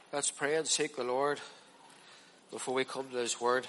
Let's pray and seek the Lord before we come to His Word.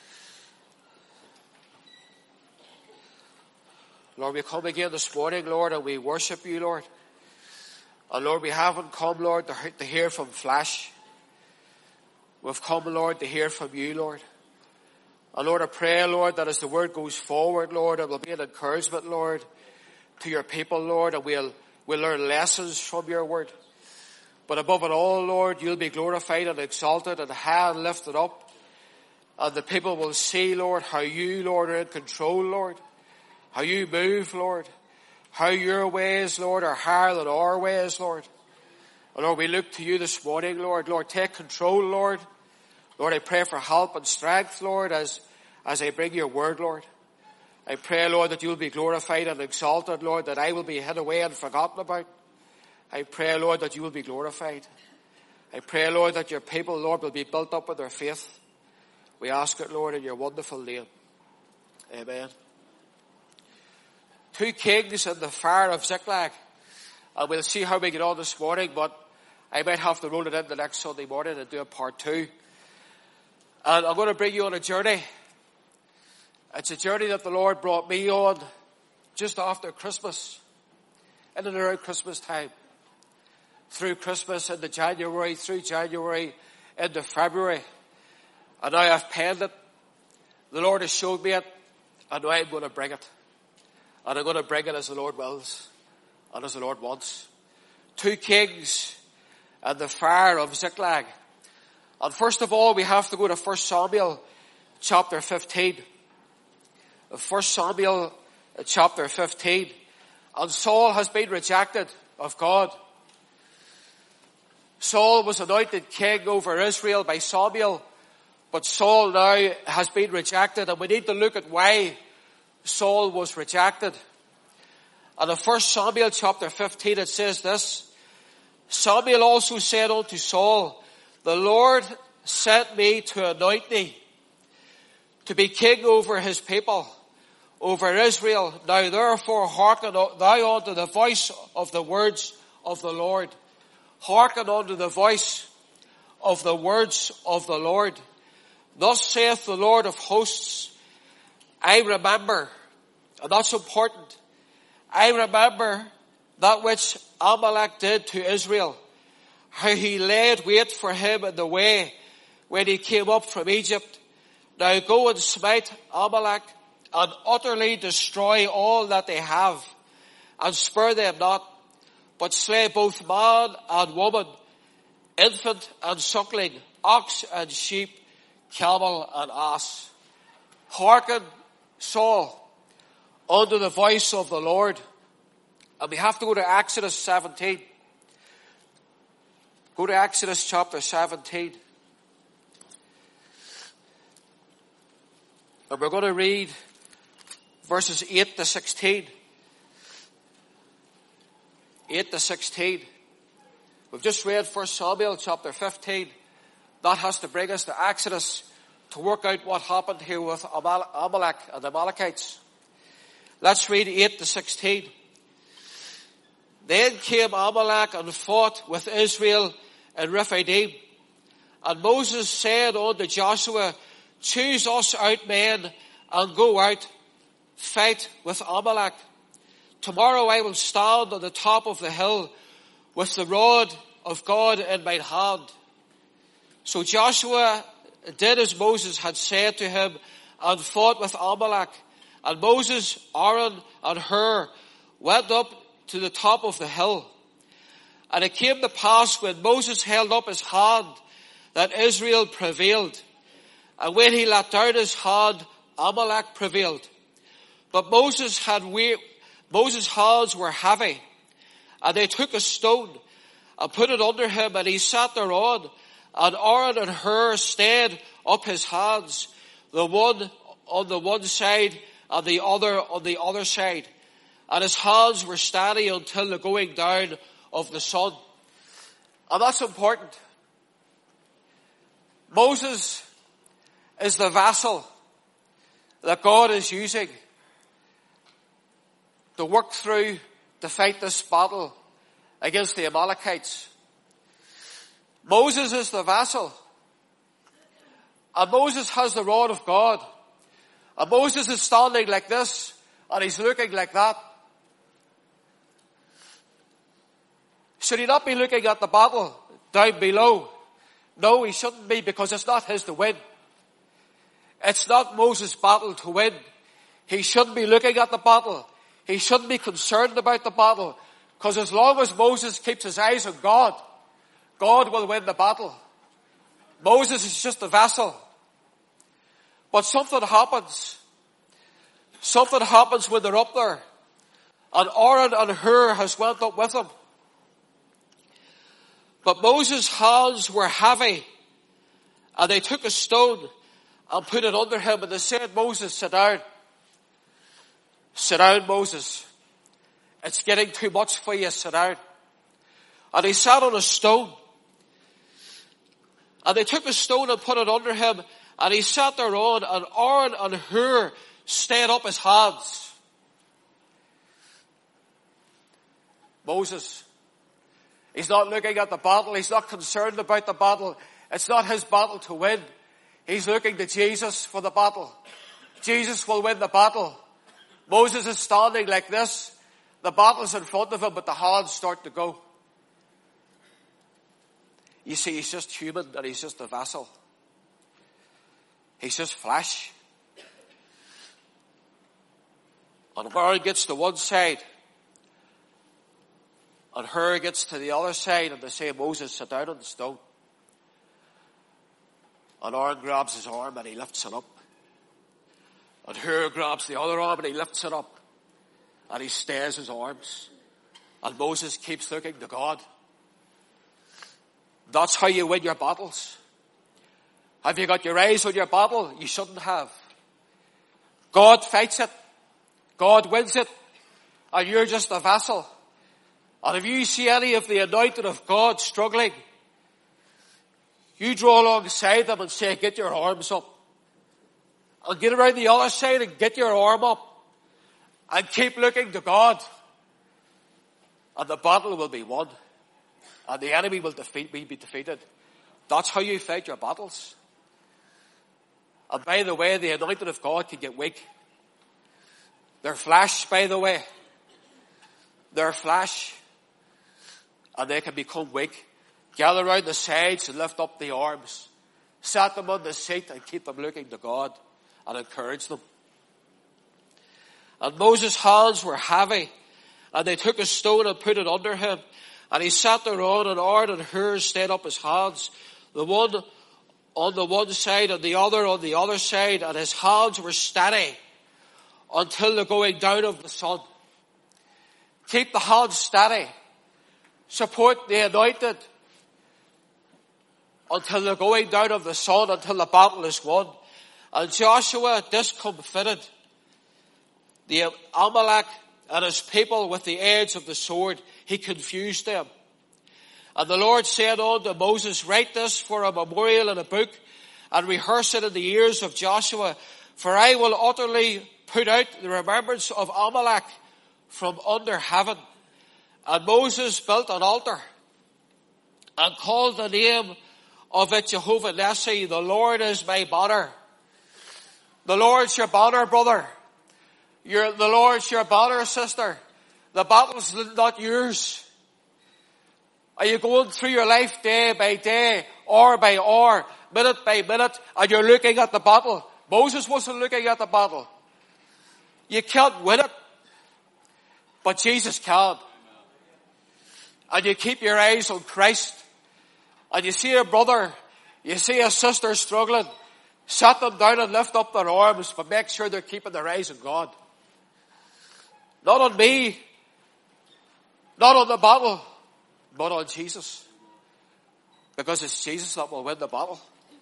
Lord, we come again this morning, Lord, and we worship You, Lord. And Lord, we haven't come, Lord, to hear from flesh. We've come, Lord, to hear from You, Lord. And Lord, I pray, Lord, that as the Word goes forward, Lord, it will be an encouragement, Lord, to Your people, Lord, and we'll learn lessons from Your Word. But above it all, Lord, You'll be glorified and exalted and high and lifted up. And the people will see, Lord, how You, Lord, are in control, Lord. How You move, Lord. How Your ways, Lord, are higher than our ways, Lord. And Lord, we look to You this morning, Lord. Lord, take control, Lord. Lord, I pray for help and strength, Lord, as I bring Your Word, Lord. I pray, Lord, that You'll be glorified and exalted, Lord, that I will be hid away and forgotten about. I pray, Lord, that You will be glorified. I pray, Lord, that Your people, Lord, will be built up in their faith. We ask it, Lord, in Your wonderful name. Amen. 2 kings in the fire of Ziklag. And we'll see how we get on this morning, but I might have to roll it in the next Sunday morning and do a part 2. And I'm going to bring you on a journey. It's a journey that the Lord brought me on just after Christmas, in and around Christmas time. Through Christmas into January, through January into February. And now I've penned it. The Lord has showed me it. And now I'm going to bring it. And I'm going to bring it as the Lord wills. And as the Lord wants. 2 kings and the fire of Ziklag. And first of all, we have to go to 1 Samuel chapter 15. 1 Samuel chapter 15. And Saul has been rejected of God. Saul was anointed king over Israel by Samuel, but Saul now has been rejected, and we need to look at why Saul was rejected. And in 1 Samuel chapter 15 it says this, Samuel also said unto Saul, the Lord sent me to anoint thee, to be king over His people, over Israel. Now therefore hearken thou unto the voice of the words of the Lord. Hearken unto the voice of the words of the Lord. Thus saith the Lord of hosts, I remember, and that's important, I remember that which Amalek did to Israel, how he laid wait for him in the way when he came up from Egypt. Now go and smite Amalek and utterly destroy all that they have, and spare them not, but slay both man and woman, infant and suckling, ox and sheep, camel and ass. Hearken, Saul, unto the voice of the Lord. And we have to go to Exodus 17. Go to Exodus chapter 17. And we're going to read verses 8 to 16. 8 to 16. We've just read 1 Samuel chapter 15. That has to bring us to Exodus to work out what happened here with Amalek and the Amalekites. Let's read 8 to 16. Then came Amalek and fought with Israel in Rephidim. And Moses said unto Joshua, choose us out men and go out, fight with Amalek. Tomorrow I will stand on the top of the hill with the rod of God in mine hand. So Joshua did as Moses had said to him and fought with Amalek. And Moses, Aaron, and Hur went up to the top of the hill. And it came to pass when Moses held up his hand that Israel prevailed. And when he let down his hand, Amalek prevailed. But Moses' hands were heavy. And they took a stone and put it under him, and he sat thereon. And Aaron and Hur stayed up his hands, the one on the one side and the other on the other side. And his hands were steady until the going down of the sun. And that's important. Moses is the vessel that God is using to work through to fight this battle against the Amalekites. Moses is the vessel. And Moses has the rod of God. And Moses is standing like this, and he's looking like that. Should he not be looking at the battle down below? No, he shouldn't be, because it's not his to win. It's not Moses' battle to win. He shouldn't be looking at the battle. He shouldn't be concerned about the battle, because as long as Moses keeps his eyes on God, God will win the battle. Moses is just a vessel. But something happens. Something happens when they're up there. And Aaron and Hur has went up with him. But Moses' hands were heavy, and they took a stone and put it under him, and they said, Moses, sit down. Sit down, Moses. It's getting too much for you, sit down. And he sat on a stone. And they took a stone and put it under him, and he sat thereon, and Aaron and Hur stayed up his hands. Moses, he's not looking at the battle. He's not concerned about the battle. It's not his battle to win. He's looking to Jesus for the battle. Jesus will win the battle. Moses is standing like this. The battle's in front of him, but the hands start to go. You see, he's just human, and he's just a vessel. He's just flesh. And Aaron gets to one side, and Hur gets to the other side, and they say, Moses, sit down on the stone. And Aaron grabs his arm and he lifts it up. And Hur grabs the other arm and he lifts it up. And he stays his arms. And Moses keeps looking to God. That's how you win your battles. Have you got your eyes on your battle? You shouldn't have. God fights it. God wins it. And you're just a vessel. And if you see any of the anointed of God struggling, you draw alongside them and say, get your arms up. And get around the other side and get your arm up. And keep looking to God. And the battle will be won. And the enemy will be defeated. That's how you fight your battles. And by the way, the anointed of God can get weak. They're flesh, by the way. They're flesh. And they can become weak. Gather around the sides and lift up the arms. Set them on the seat and keep them looking to God and encourage them. And Moses' hands were heavy, and they took a stone and put it under him. And he sat thereon, and Aaron and Hur stayed up his hands, the one on the one side and the other on the other side, and his hands were steady until the going down of the sun. Keep the hands steady. Support the anointed until the going down of the sun, until the battle is won. And Joshua discomfited the Amalek and his people with the edge of the sword. He confused them. And the Lord said unto Moses, write this for a memorial in a book, and rehearse it in the ears of Joshua, for I will utterly put out the remembrance of Amalek from under heaven. And Moses built an altar and called the name of it Jehovah Nissi. The Lord is my banner. The Lord's your banner, brother. The Lord's your banner, sister. The battle's not yours. Are you going through your life day by day, hour by hour, minute by minute, and you're looking at the battle? Moses wasn't looking at the battle. You can't win it, but Jesus can. And you keep your eyes on Christ, and you see a brother, you see a sister struggling, sit them down and lift up their arms, but make sure they're keeping their eyes on God. Not on me, not on the battle, but on Jesus. Because it's Jesus that will win the battle.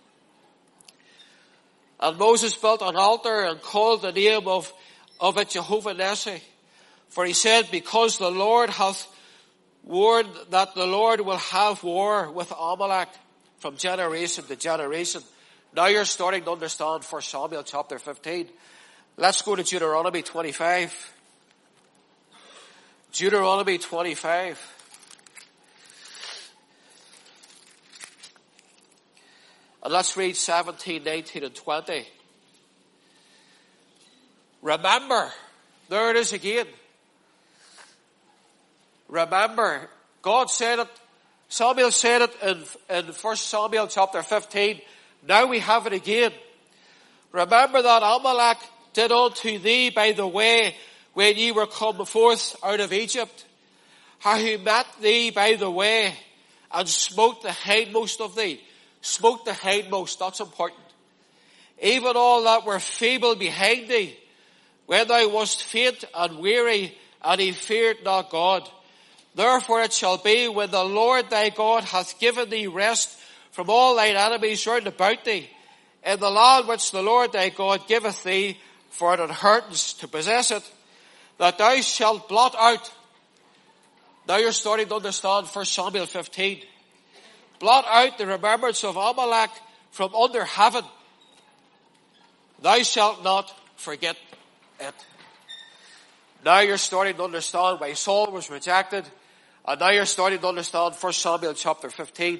And Moses built an altar and called the name of it Jehovah Nissi. For he said, because the Lord hath warned that the Lord will have war with Amalek from generation to generation. Now you're starting to understand 1 Samuel chapter 15. Let's go to Deuteronomy 25. Deuteronomy 25. And let's read 17, 19 and 20. Remember, there it is again. Remember, God said it, Samuel said it in 1 Samuel chapter 15. Now we have it again. Remember that Amalek did unto thee by the way when ye were come forth out of Egypt, how he met thee by the way and smote the hindmost of thee. Smote the hindmost, that's important. Even all that were feeble behind thee, when thou wast faint and weary, and he feared not God. Therefore it shall be, when the Lord thy God hath given thee rest from all thine enemies round about thee, in the land which the Lord thy God giveth thee for an inheritance to possess it, that thou shalt blot out. Now you're starting to understand 1 Samuel 15. Blot out the remembrance of Amalek from under heaven. Thou shalt not forget it. Now you're starting to understand why Saul was rejected. And now you're starting to understand 1 Samuel chapter 15.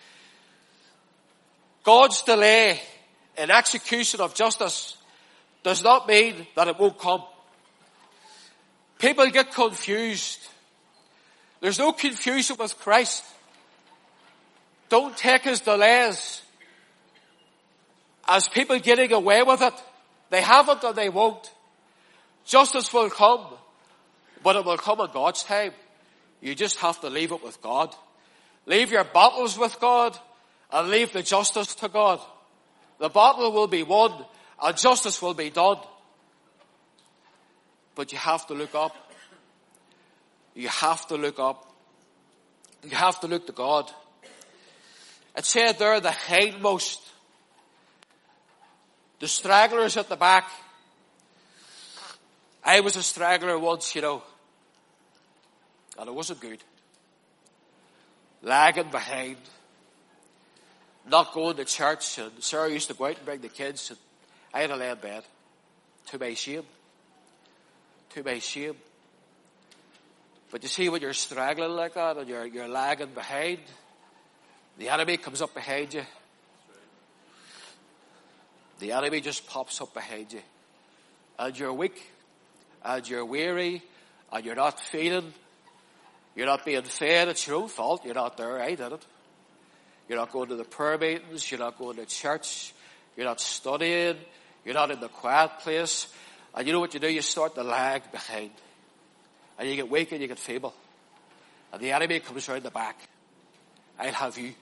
God's delay in execution of justice does not mean that it won't come. People get confused. There's no confusion with Christ. Don't take his delays as people getting away with it. They haven't and they won't. Justice will come, but it will come in God's time. You just have to leave it with God. Leave your battles with God and leave the justice to God. The battle will be won and justice will be done. But you have to look up. You have to look up. You have to look to God. It said there, the hindmost. The stragglers at the back. I was a straggler once, you know. And it wasn't good. Lagging behind. Not going to church. And Sarah used to go out and bring the kids. And I had to lay in bed. To my shame. To my shame. But you see, when you're straggling like that and you're lagging behind, the enemy comes up behind you. The enemy just pops up behind you. And you're weak. And you're weary. And you're not feeling. You're not being fed. It's your own fault. You're not there. I did it. You're not going to the prayer meetings. You're not going to church. You're not studying. You're not in the quiet place. And you know what you do? You start to lag behind. And you get weak and you get feeble. And the enemy comes round the back. I'll have you.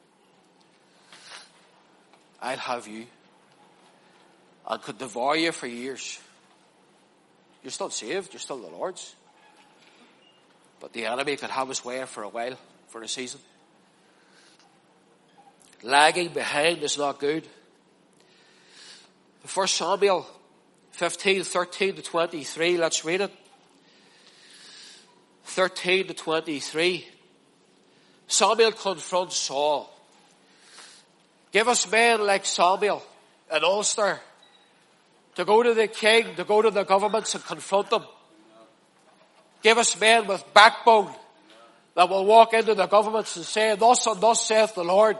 I'll have you. And could devour you for years. You're still saved. You're still the Lord's. But the enemy could have his way for a while, for a season. Lagging behind is not good. 1 Samuel 15, 13 to 23. Let's read it. 13 to 23. Samuel confronts Saul. Give us men like Samuel in Ulster to go to the king, to go to the governments and confront them. Give us men with backbone that will walk into the governments and say, thus and thus saith the Lord.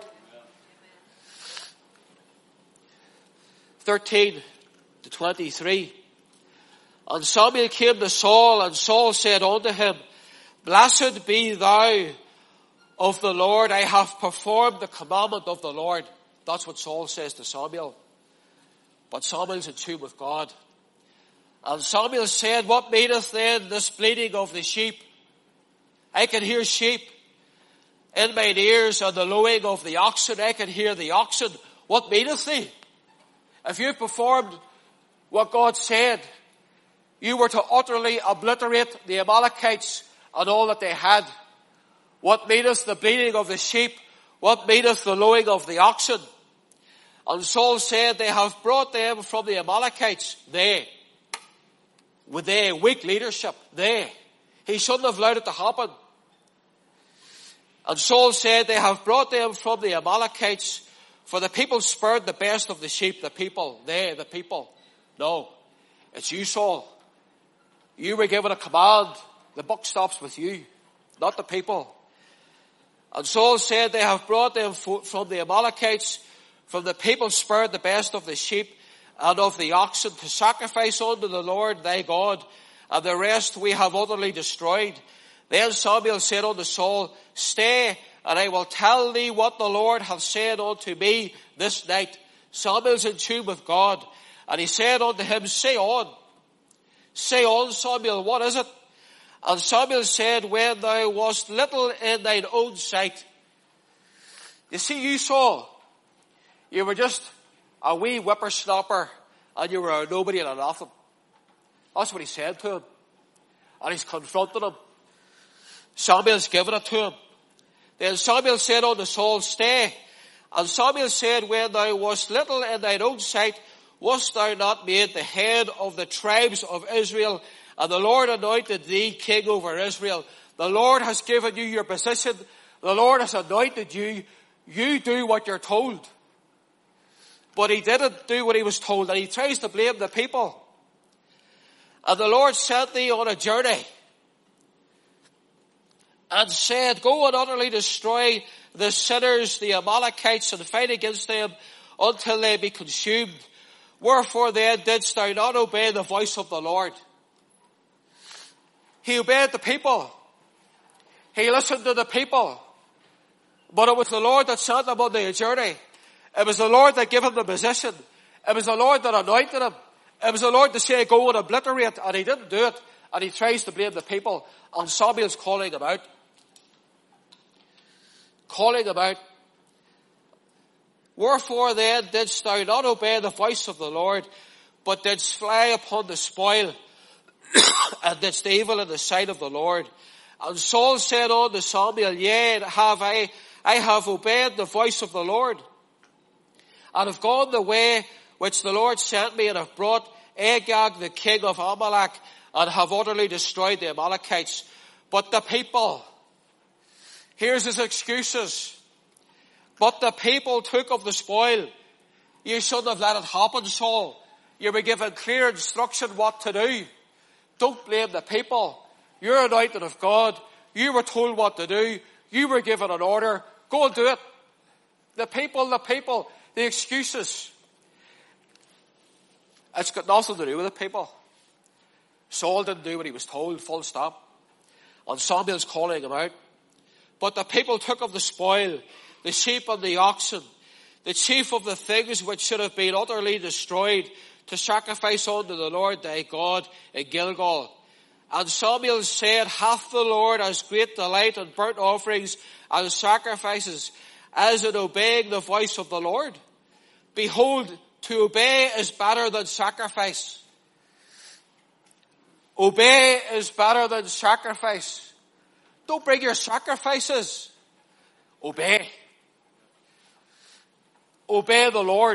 13 to 23. And Samuel came to Saul, and Saul said unto him, Blessed be thou of the Lord. I have performed the commandment of the Lord. That's what Saul says to Samuel. But Samuel's in tune with God. And Samuel said, What meaneth then this bleating of the sheep? I can hear sheep in mine ears, and the lowing of the oxen. I can hear the oxen. What meaneth thee? If you performed what God said, you were to utterly obliterate the Amalekites and all that they had. What meaneth the bleating of the sheep? What meaneth the lowing of the oxen? And Saul said, They have brought them from the Amalekites. With their weak leadership. He shouldn't have allowed it to happen. And Saul said, They have brought them from the Amalekites, for the people spared the best of the sheep. The people. No. It's you, Saul. You were given a command. The buck stops with you, not the people. And Saul said, They have brought them from the Amalekites, from the people spared the best of the sheep and of the oxen to sacrifice unto the Lord thy God, and the rest we have utterly destroyed. Then Samuel said unto Saul, Stay, and I will tell thee what the Lord hath said unto me this night. Samuel's in tune with God, and he said unto him, Say on, Samuel, what is it? And Samuel said, When thou wast little in thine own sight. You see, you Saul, you were just a wee whippersnapper, and you were a nobody and a nothing. That's what he said to him. And he's confronted him. Samuel's given it to him. Then Samuel said unto Saul, Stay. And Samuel said, When thou wast little in thine own sight, wast thou not made the head of the tribes of Israel? And the Lord anointed thee king over Israel. The Lord has given you your position. The Lord has anointed you. You do what you're told. But he didn't do what he was told, and he tries to blame the people. And the Lord sent thee on a journey and said, Go and utterly destroy the sinners, the Amalekites, and fight against them until they be consumed. Wherefore then didst thou not obey the voice of the Lord? He obeyed the people. He listened to the people. But it was the Lord that sent him on the journey. It was the Lord that gave him the position. It was the Lord that anointed him. It was the Lord to say, Go and obliterate, and he didn't do it. And he tries to blame the people. And Samuel's calling him out. Calling him out. Wherefore then didst thou not obey the voice of the Lord, but didst fly upon the spoil, and didst evil in the sight of the Lord? And Saul said unto Samuel, Yea, I have obeyed the voice of the Lord, and have gone the way which the Lord sent me, and have brought Agag the king of Amalek, and have utterly destroyed the Amalekites. But the people, here's his excuses. But the people took of the spoil. You shouldn't have let it happen, Saul. You were given clear instruction what to do. Don't blame the people. You're anointed of God. You were told what to do. You were given an order. Go and do it. The people, the excuses. It's got nothing to do with the people. Saul didn't do what he was told, full stop. And Samuel's calling him out. But the people took of the spoil, the sheep and the oxen, the chief of the things which should have been utterly destroyed, to sacrifice unto the Lord thy God in Gilgal. And Samuel said, Hath the Lord as great delight in burnt offerings and sacrifices as in obeying the voice of the Lord? Behold, to obey is better than sacrifice. Obey is better than sacrifice. Don't bring your sacrifices. Obey. Obey the Lord.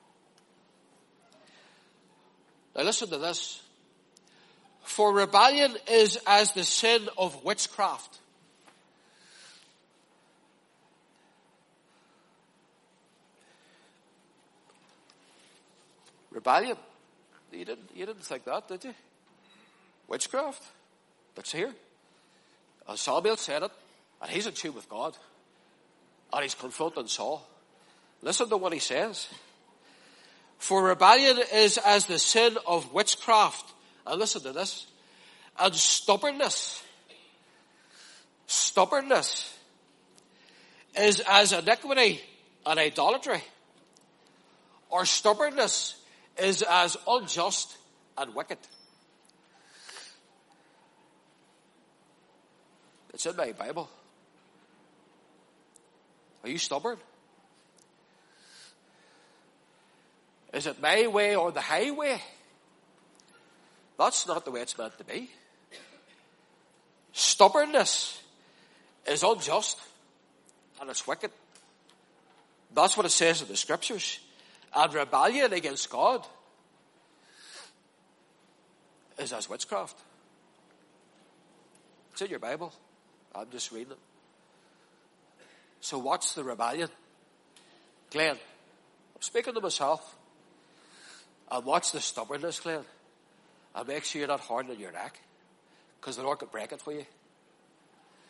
Now listen to this. For rebellion is as the sin of witchcraft. Rebellion. You didn't think that, did you? Witchcraft. That's here. And Samuel said it, and he's in tune with God. And he's confronting Saul. Listen to what he says. For rebellion is as the sin of witchcraft. And listen to this. And stubbornness. Stubbornness is as iniquity and idolatry. Or stubbornness is as unjust and wicked. It's in my Bible. Are you stubborn? Is it my way or the highway? That's not the way it's meant to be. Stubbornness is unjust and it's wicked. That's what it says in the scriptures. And rebellion against God is as witchcraft. It's in your Bible. I'm just reading it. So what's the rebellion? Glenn, I'm speaking to myself. And what's the stubbornness, Glenn? And make sure you're not hardening your neck, because the Lord could break it for you.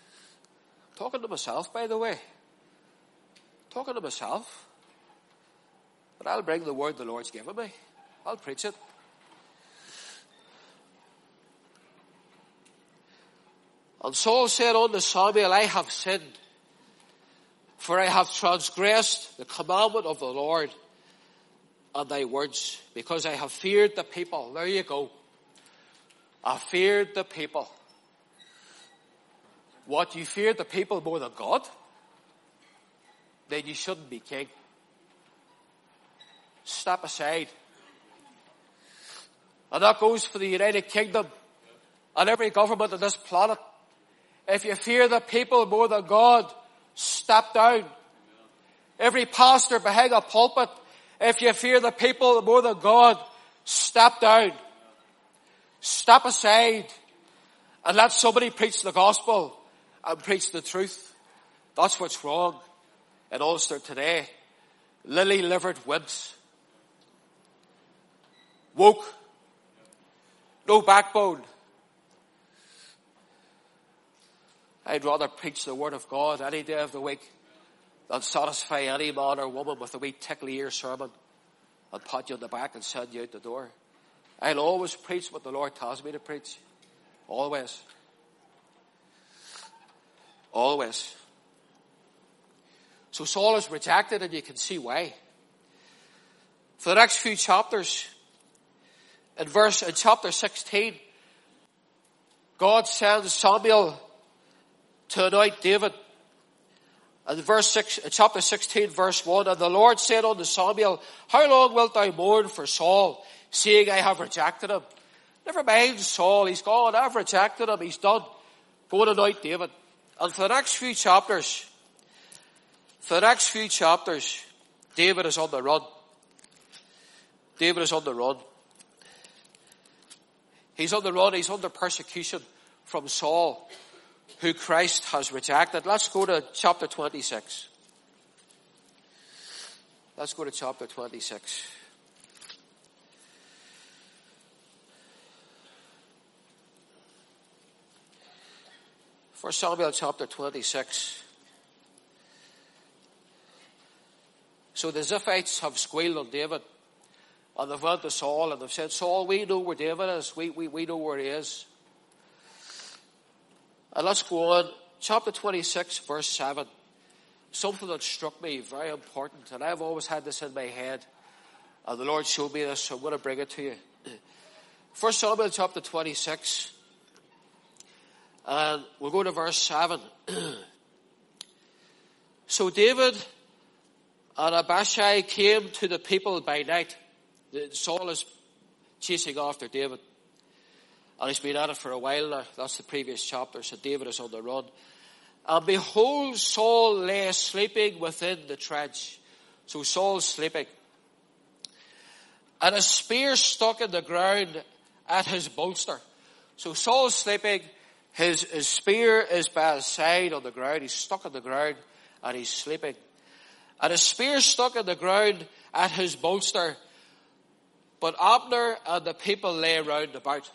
I'm talking to myself, by the way. Talking to myself. But I'll bring the word the Lord's given me. I'll preach it. And Saul said unto Samuel, I have sinned, for I have transgressed the commandment of the Lord and thy words, because I have feared the people. There you go. I feared the people. What, you feared the people more than God? Then you shouldn't be king. Step aside. And that goes for the United Kingdom and every government on this planet. If you fear the people more than God, step down. Every pastor behind a pulpit, if you fear the people more than God, step down. Step aside and let somebody preach the gospel and preach the truth. That's what's wrong in Ulster today. Lily-livered wimps. Woke. No backbone. I'd rather preach the word of God any day of the week than satisfy any man or woman with a wee tickly ear sermon and pat you on the back and send you out the door. I'll always preach what the Lord tells me to preach. Always. Always. So Saul is rejected, and you can see why. For the next few chapters, in chapter 16, God sends Samuel to anoint David. And chapter 16, verse 1, and the Lord said unto Samuel, how long wilt thou mourn for Saul, seeing I have rejected him? Never mind Saul, he's gone, I've rejected him, he's done. Go and anoint David. And for the next few chapters, David is on the run. David is on the run. He's on the run, he's under persecution from Saul, who Christ has rejected. Let's go to chapter 26. Let's go to chapter 26. First Samuel chapter 26. So the Ziphites have squealed on David, and they've went to Saul and they've said, Saul, we know where David is. We know where he is. And let's go on. Chapter 26, verse 7. Something that struck me, very important, and I've always had this in my head, and the Lord showed me this, so I'm going to bring it to you. First Samuel chapter 26, and we'll go to verse 7. So David and Abishai came to the people by night. Saul is chasing after David. And he's been at it for a while now. That's the previous chapter. So David is on the run. And behold, Saul lay sleeping within the trench. So Saul's sleeping. And a spear stuck in the ground at his bolster. So Saul's sleeping. His spear is by his side on the ground. He's stuck in the ground and he's sleeping. And a spear stuck in the ground at his bolster. But Abner and the people lay round about.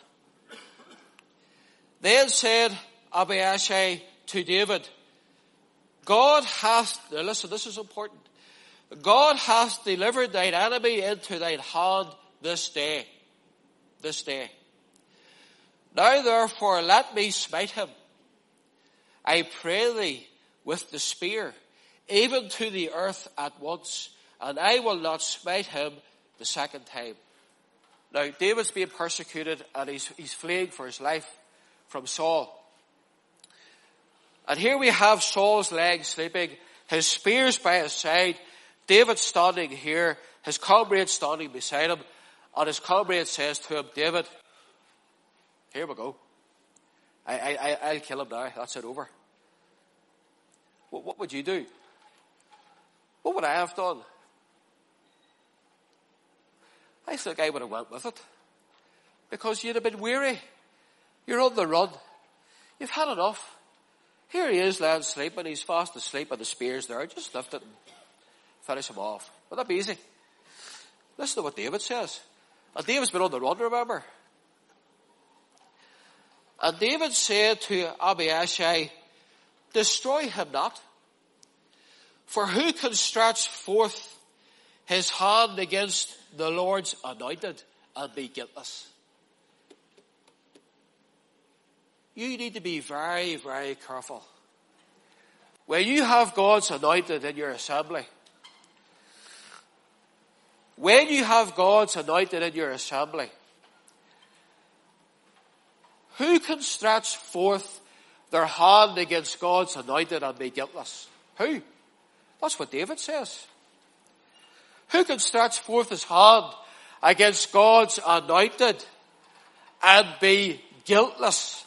Then said Abishai to David, God hath, now listen, this is important. God hath delivered thine enemy into thine hand this day. This day. Now therefore let me smite him, I pray thee, with the spear, even to the earth at once, and I will not smite him the second time. Now David's being persecuted and he's fleeing for his life from Saul. And here we have Saul's legs sleeping, his spears by his side, David standing here, his comrade standing beside him, and his comrade says to him, David, here we go. I'll kill him now. That's it, over. What would you do? What would I have done? I think I would have went with it. Because you'd have been weary. You're on the run. You've had enough. Here he is lying sleeping. He's fast asleep and the spear's there. Just lift it and finish him off. Would that be easy? Listen to what David says. And David's been on the run, remember? And David said to Abishai, destroy him not. For who can stretch forth his hand against the Lord's anointed and be guiltless. You need to be very, very careful. When you have God's anointed in your assembly, when you have God's anointed in your assembly, who can stretch forth their hand against God's anointed and be guiltless? Who? That's what David says. Who can stretch forth his hand against God's anointed and be guiltless?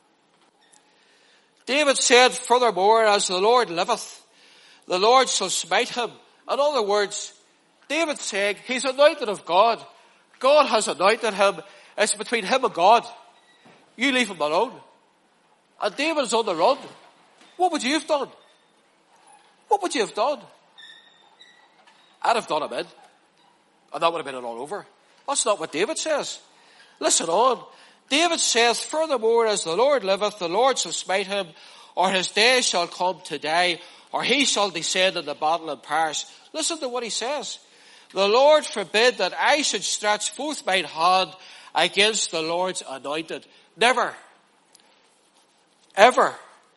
David said, furthermore, as the Lord liveth, the Lord shall smite him. In other words, David's saying he's anointed of God. God has anointed him. It's between him and God. You leave him alone. And David is on the run. What would you have done? What would you have done? I'd have done him in. And that would have been it all over. That's not what David says. Listen on. David says, furthermore, as the Lord liveth, the Lord shall smite him, or his day shall come to die, or he shall descend in the battle and perish. Listen to what he says. The Lord forbid that I should stretch forth mine hand against the Lord's anointed. Never, ever,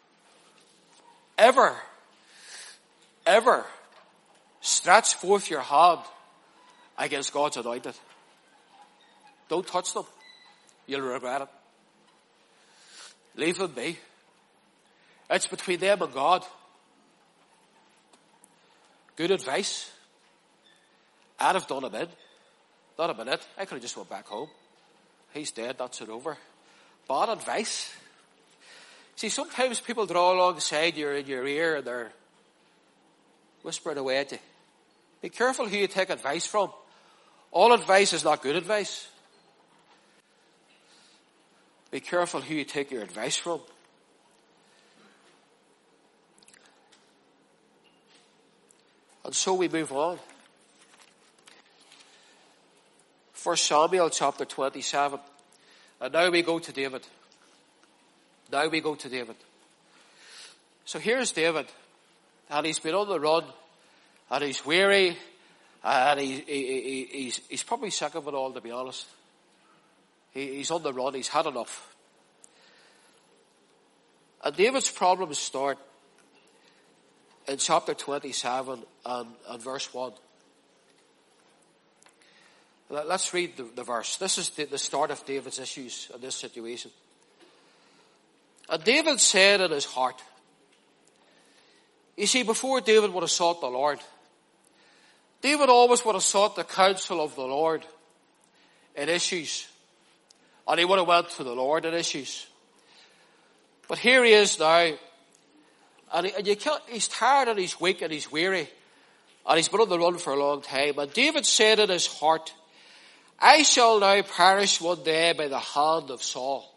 ever, ever stretch forth your hand against God's anointed. Don't touch them. You'll regret it. Leave them be. It's between them and God. Good advice. I'd have done him in. Not a minute. I could have just went back home. He's dead. That's it over. Bad advice. See, sometimes people draw alongside you in your ear and they're whispering away at you. Be careful who you take advice from. All advice is not good advice. Be careful who you take your advice from. And so we move on. 1 Samuel chapter 27. And now we go to David. Now we go to David. So here's David. And he's been on the run. And he's weary. And he's probably sick of it all, to be honest. He's on the run. He's had enough. And David's problems start in chapter 27 and verse 1. Let's read the verse. This is the start of David's issues in this situation. And David said in his heart, you see, before David would have sought the Lord, David always would have sought the counsel of the Lord in issues. And he would have went to the Lord in issues. But here he is now. And he's tired and he's weak and he's weary. And he's been on the run for a long time. And David said in his heart, I shall now perish one day by the hand of Saul.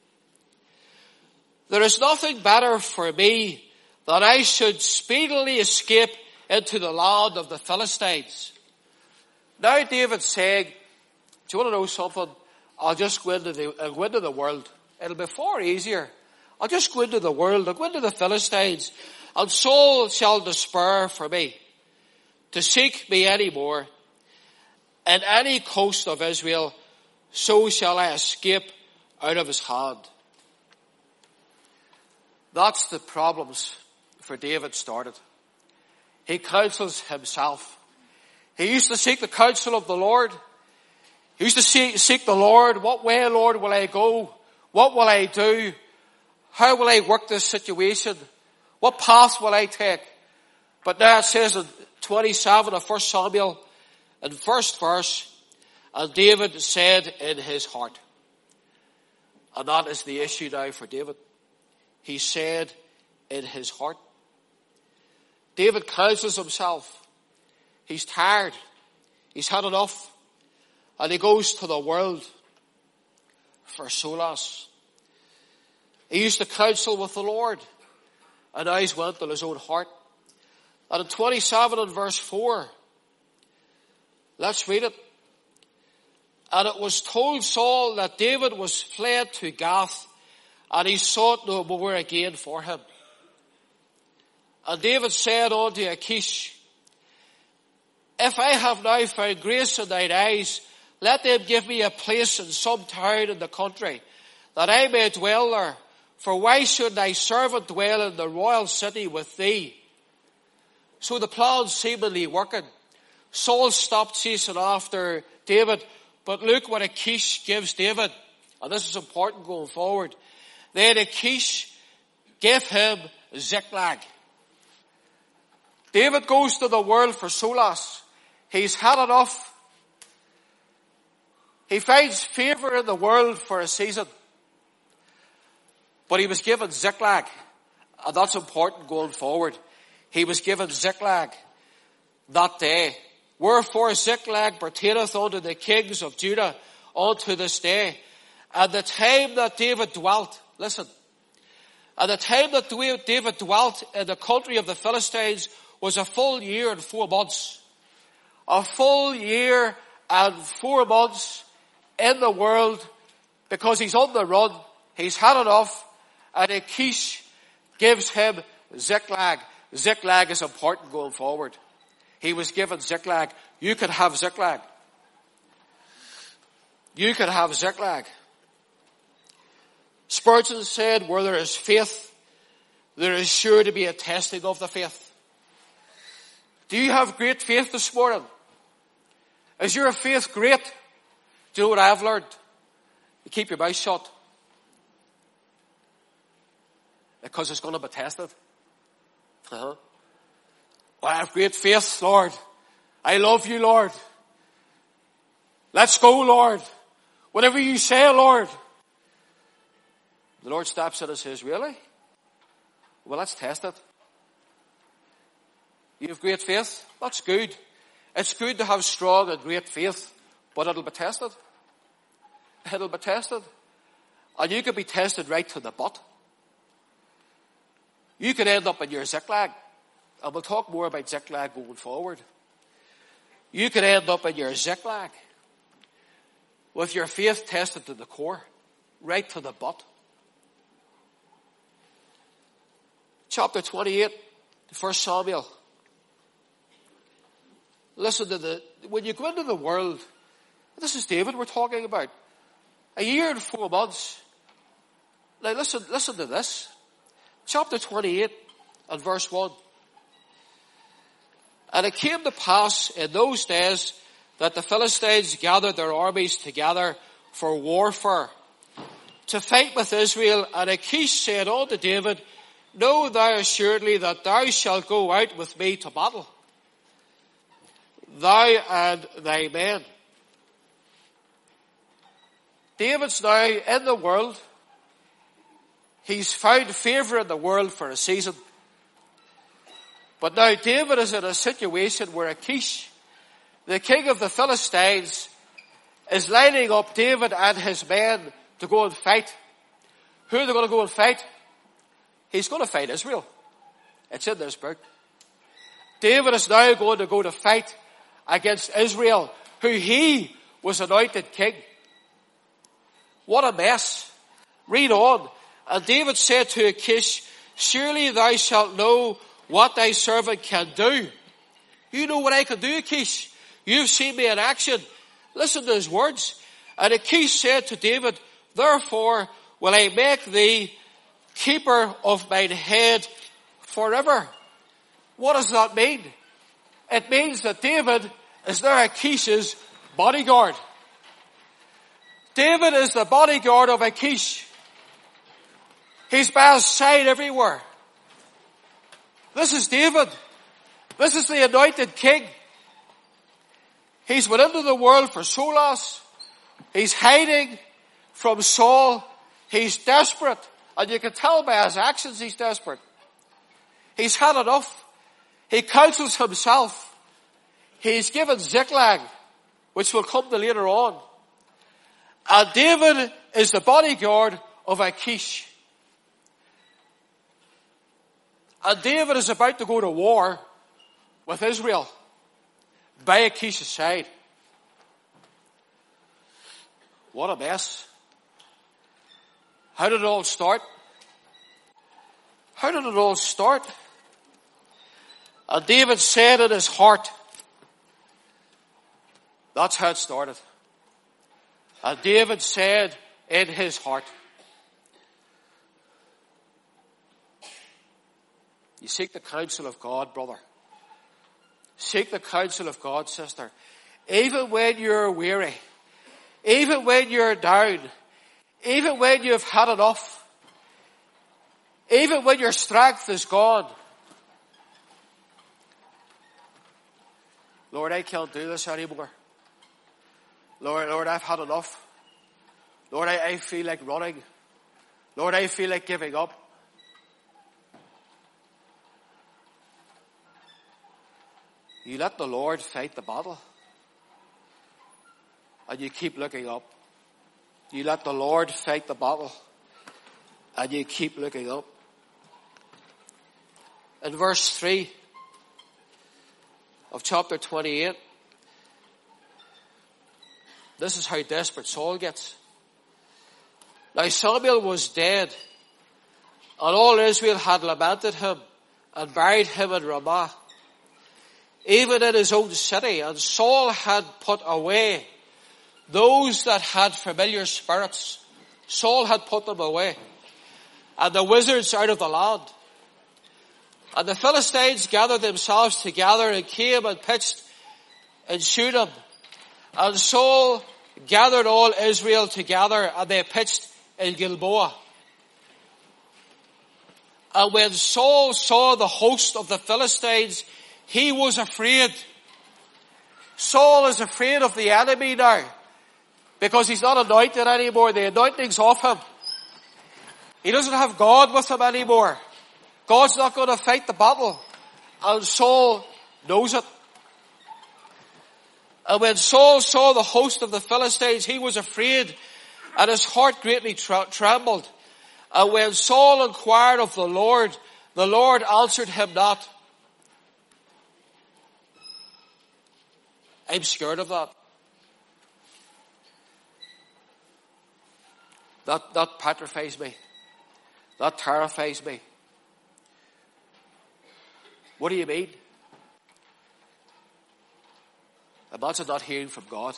There is nothing better for me than I should speedily escape into the land of the Philistines. Now David's saying, do you want to know something? I'll just go into the world. It'll be far easier. I'll just go into the world. I'll go into the Philistines. And Saul shall despair for me to seek me any more. In any coast of Israel, so shall I escape out of his hand. That's the problems for David started. He counsels himself. He used to seek the counsel of the Lord. He used to seek the Lord. What way, Lord, will I go? What will I do? How will I work this situation? What path will I take? But now it says in 27 of 1 Samuel, in first verse, and David said in his heart. And that is the issue now for David. He said in his heart. David counsels himself. He's tired. He's had enough. And he goes to the world for solace. He used to counsel with the Lord. And now he's went on his own heart. And in 27 and verse 4, let's read it. And it was told Saul that David was fled to Gath, and he sought no more again for him. And David said unto Achish, if I have now found grace in thine eyes, let them give me a place in some town in the country, that I may dwell there. For why should thy servant dwell in the royal city with thee? So the plan's seemingly working. Saul stopped chasing after David, but look what Achish gives David. And this is important going forward. Then Achish gave him Ziklag. David goes to the world for solace. He's had enough. He finds favor in the world for a season. But he was given Ziklag. And that's important going forward. He was given Ziklag that day. Wherefore Ziklag pertaineth unto the kings of Judah unto this day. And the time that David dwelt, listen, and the time that David dwelt in the country of the Philistines was a full year and 4 months. A full year and 4 months in the world, because he's on the run, he's had enough, and Achish gives him Ziklag. Ziklag is important going forward. He was given Ziklag. You could have Ziklag. You could have Ziklag. Spurgeon said, where there is faith, there is sure to be a testing of the faith. Do you have great faith this morning? Is your faith great? Do you know what I've learned? You keep your mouth shut. Because it's going to be tested. Well, I have great faith, Lord. I love you, Lord. Let's go, Lord. Whatever you say, Lord. The Lord stops in and says, really? Well, let's test it. You have great faith? That's good. It's good to have strong and great faith, but it'll be tested. It'll be tested. And you could be tested right to the butt. You could end up in your Ziklag. And we'll talk more about Ziklag going forward. You could end up in your Ziklag with your faith tested to the core, right to the butt. Chapter 28, 1 Samuel. Listen to when you go into the world, this is David we're talking about. A year and 4 months. Now listen to this. Chapter 28 and verse 1. And it came to pass in those days that the Philistines gathered their armies together for warfare to fight with Israel. And Achish said unto David, know thou assuredly that thou shalt go out with me to battle, thou and thy men. David's now in the world. He's found favor in the world for a season. But now David is in a situation where Achish, the king of the Philistines, is lining up David and his men to go and fight. Who are they going to go and fight? He's going to fight Israel. It's in this book. David is now going to go to fight against Israel, who he was anointed king. What a mess. Read on. And David said to Achish, surely thou shalt know what thy servant can do. You know what I can do, Achish. You've seen me in action. Listen to his words. And Achish said to David, therefore will I make thee keeper of mine head forever. What does that mean? It means that David is now Achish's bodyguard. David is the bodyguard of Achish. He's by his side everywhere. This is David. This is the anointed king. He's went into the world for solace. He's hiding from Saul. He's desperate. And you can tell by his actions he's desperate. He's had enough. He counsels himself. He's given Ziklag, which will come to later on. And David is the bodyguard of Achish. And David is about to go to war with Israel by Achish's side. What a mess. How did it all start? How did it all start? And David said in his heart, That's how it started. And David said in his heart, you seek the counsel of God, brother. Seek the counsel of God, sister. Even when you're weary, even when you're down, even when you've had enough, even when your strength is gone. Lord, I can't do this anymore. Lord, I've had enough. Lord, I feel like running. Lord, I feel like giving up. You let the Lord fight the battle. And you keep looking up. You let the Lord fight the battle. And you keep looking up. In verse 3 of chapter 28, this is how desperate Saul gets. Now Samuel was dead, and all Israel had lamented him and buried him in Ramah, even in his own city. And Saul had put away those that had familiar spirits. Saul had put them away, and the wizards out of the land. And the Philistines gathered themselves together and came and pitched in Shunem. And Saul gathered all Israel together, and they pitched in Gilboa. And when Saul saw the host of the Philistines, he was afraid. Saul is afraid of the enemy now, because he's not anointed anymore. The anointing's off him. He doesn't have God with him anymore. God's not going to fight the battle. And Saul knows it. And when Saul saw the host of the Philistines, he was afraid, and his heart greatly trembled. And when Saul inquired of the Lord answered him not. I'm scared of that. That petrifies me. That terrifies me. What do you mean? Imagine not hearing from God.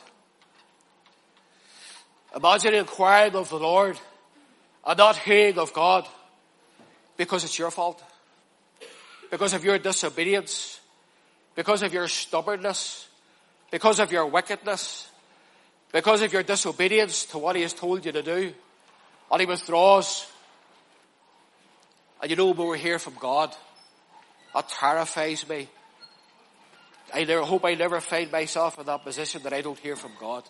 Imagine inquiring of the Lord and not hearing of God because it's your fault. Because of your disobedience. Because of your stubbornness. Because of your wickedness. Because of your disobedience to what He has told you to do. And He withdraws. And you know when we hear from God, that terrifies me. I hope I never find myself in that position that I don't hear from God.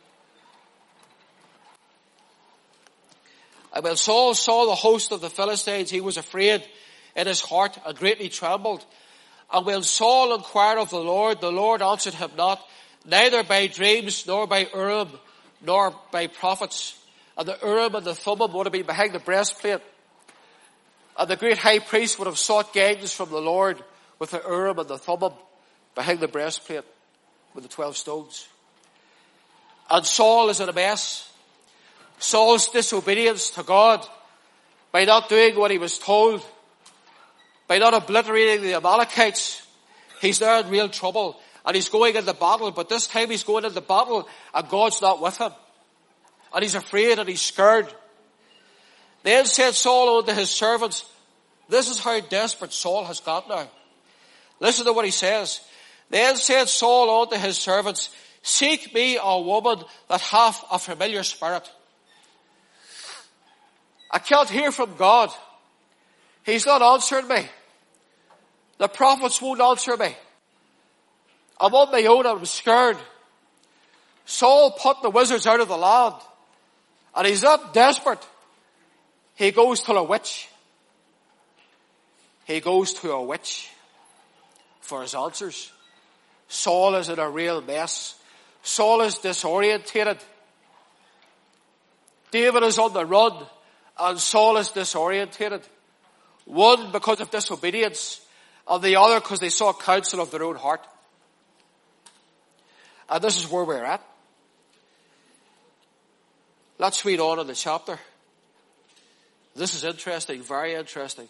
And when Saul saw the host of the Philistines, he was afraid in his heart and greatly trembled. And when Saul inquired of the Lord answered him not, neither by dreams, nor by Urim, nor by prophets. And the Urim and the Thummim would have been behind the breastplate. And the great high priest would have sought guidance from the Lord with the Urim and the Thummim behind the breastplate with the 12 stones. And Saul is in a mess. Saul's disobedience to God by not doing what he was told, by not obliterating the Amalekites, he's now in real trouble. And he's going into battle, but this time he's going into battle and God's not with him. And he's afraid and he's scared. Then said Saul unto his servants, this is how desperate Saul has got now. Listen to what he says. Then said Saul unto his servants, seek me a woman that hath a familiar spirit. I can't hear from God. He's not answering me. The prophets won't answer me. I'm on my own, I'm scared. Saul put the wizards out of the land. And he's not desperate. He goes to a witch. He goes to a witch for his answers. Saul is in a real mess. Saul is disorientated. David is on the run and Saul is disorientated. One because of disobedience and the other because they saw counsel of their own heart. And this is where we're at. Let's read on in the chapter. This is interesting, very interesting.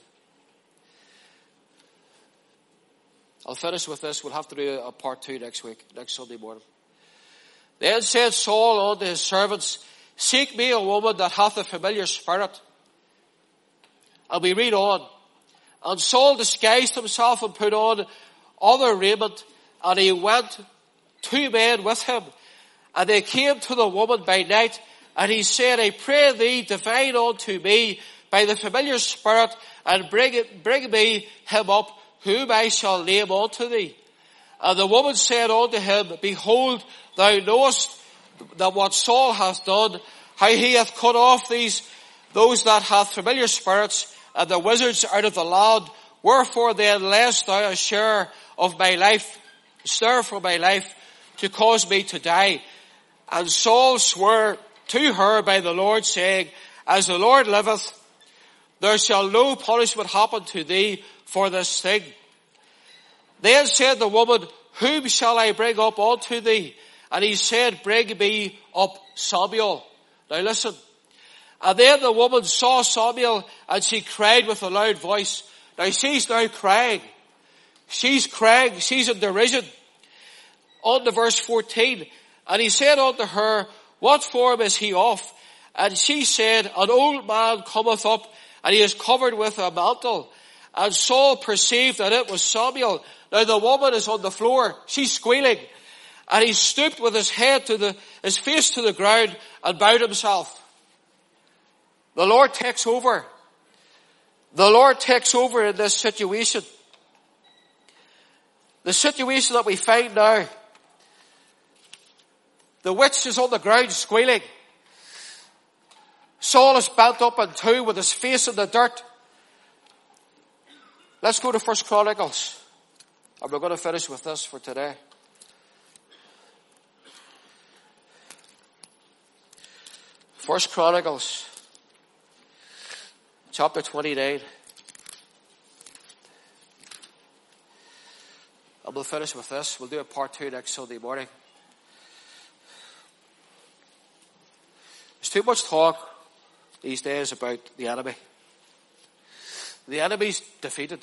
I'll finish with this. We'll have to do a part 2 next week, next Sunday morning. Then said Saul unto his servants, seek me a woman that hath a familiar spirit. And we read on. And Saul disguised himself and put on other raiment, and he went 2 men with him. And they came to the woman by night, and he said, I pray thee, divine unto me by the familiar spirit, and bring me him up, whom I shall name unto thee. And the woman said unto him, behold, thou knowest that what Saul hath done, how he hath cut off those that hath familiar spirits, and the wizards out of the land. Wherefore then layest thou a share of my life, stir for my life, to cause me to die? And Saul swore to her by the Lord, saying, as the Lord liveth, there shall no punishment happen to thee for this thing. Then said the woman, whom shall I bring up unto thee? And he said, bring me up Samuel. Now listen. And then the woman saw Samuel, and she cried with a loud voice. Now she's now crying. She's crying. She's in derision. On to verse 14. And he said unto her, what form is he of? And she said, an old man cometh up, and he is covered with a mantle. And Saul perceived that it was Samuel. Now the woman is on the floor. She's squealing. And he stooped with his face to the ground and bowed himself. The Lord takes over. The Lord takes over in this situation. The situation that we find now. The witch is on the ground squealing. Saul is bent up in two with his face in the dirt. Let's go to 1 Chronicles. And we're going to finish with this for today. 1 Chronicles, chapter 29. And we'll finish with this. We'll do a part 2 next Sunday morning. There's too much talk these days about the enemy. The enemy's defeated.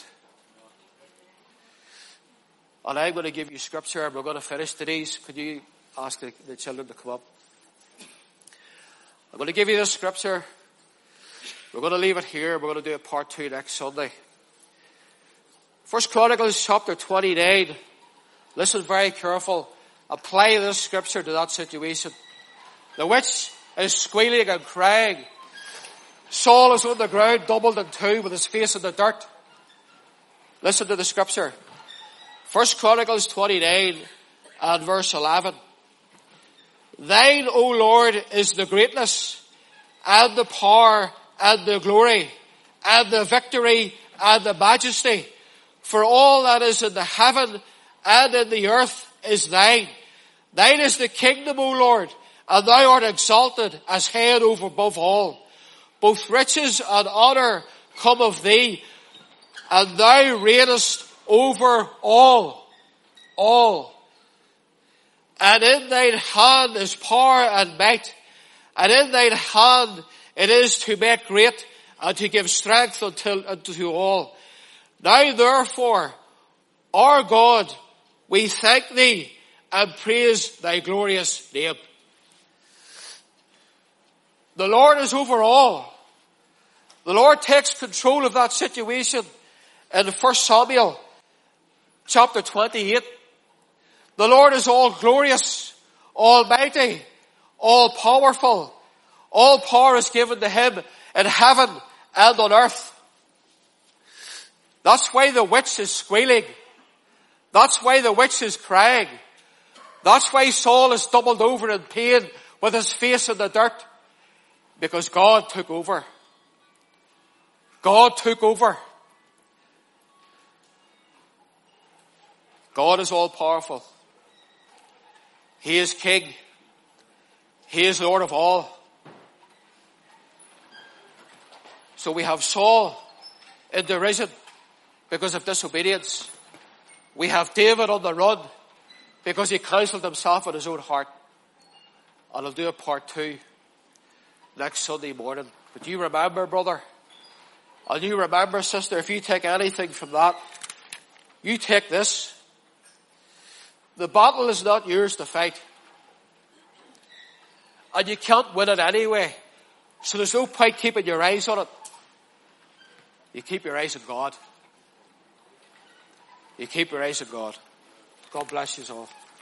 And I'm going to give you scripture, and we're going to finish today's. Could you ask the children to come up? I'm going to give you this scripture. We're going to leave it here. We're going to do a part 2 next Sunday. 1 Chronicles chapter 29. Listen very careful. Apply this scripture to that situation. The witch is squealing and crying. Saul is on the ground, doubled in two, with his face in the dirt. Listen to the scripture. 1 Chronicles 29 and verse 11. Thine, O Lord, is the greatness, and the power, and the glory, and the victory, and the majesty. For all that is in the heaven and in the earth is thine. Thine is the kingdom, O Lord, and thou art exalted as head over above all. Both riches and honour come of thee, and thou reignest over all. All. And in thine hand is power and might, and in thine hand it is to make great and to give strength unto all. Now therefore, our God, we thank thee and praise thy glorious name. The Lord is over all. The Lord takes control of that situation in 1 Samuel chapter 28. The Lord is all glorious, almighty, all powerful. All power is given to him in heaven and on earth. That's why the witch is squealing. That's why the witch is crying. That's why Saul is doubled over in pain with his face in the dirt. Because God took over. God took over. God is all powerful. He is King. He is Lord of all. So we have Saul in derision because of disobedience. We have David on the run because he counseled himself in his own heart. And I'll do a part 2 next Sunday morning. But you remember, brother, and you remember, sister, if you take anything from that, you take this. The battle is not yours to fight. and you can't win it anyway. So there's no point keeping your eyes on it. You keep your eyes on God. You keep your eyes on God. God bless you all.